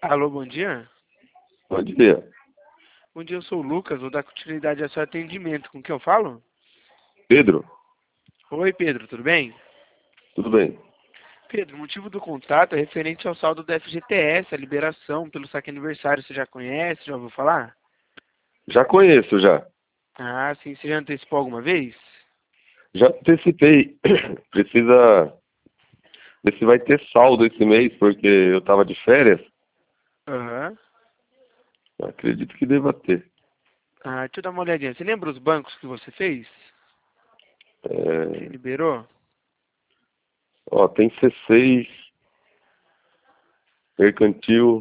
Alô, bom dia. Bom dia. Bom dia, eu sou o Lucas, vou dar continuidade ao seu atendimento. Com quem eu falo? Pedro, Oi, Pedro, tudo bem? tudo bem? Pedro, o motivo do contato é referente ao saldo do FGTS, a liberação pelo saque aniversário. Você já conhece? Já ouviu falar? Já conheço, já. Ah, sim. Você já antecipou alguma vez? Já antecipei. Precisa ver se vai ter saldo esse mês, porque eu estava de férias. Aham. Acredito que deva ter. Ah, deixa eu dar uma olhadinha. Você lembra os bancos que você fez? Você É, liberou? ó, tem C6, Mercantil,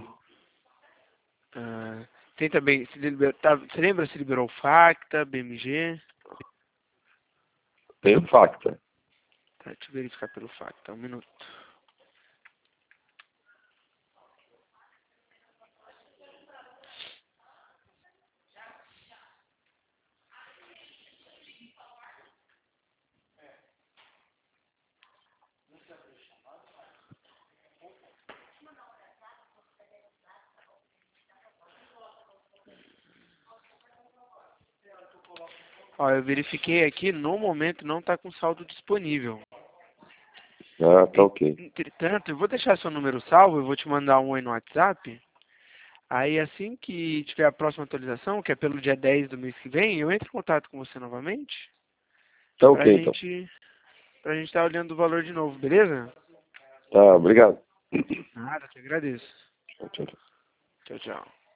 Tem também, você lembra se liberou o Facta, BMG? tem o Facta. Tá, deixa eu verificar pelo Facta, um minuto. Ó, eu verifiquei aqui, no momento não está com saldo disponível. Ah, tá ok. Entretanto, eu vou deixar seu número salvo, eu vou te mandar um oi no WhatsApp. Aí assim que tiver a próxima atualização, que é pelo dia 10 do mês que vem, eu entro em contato com você novamente Tá pra ok, então. gente, pra gente estar olhando o valor de novo, beleza? Tá, obrigado. Nada, te agradeço. Tchau, tchau. Tchau, tchau.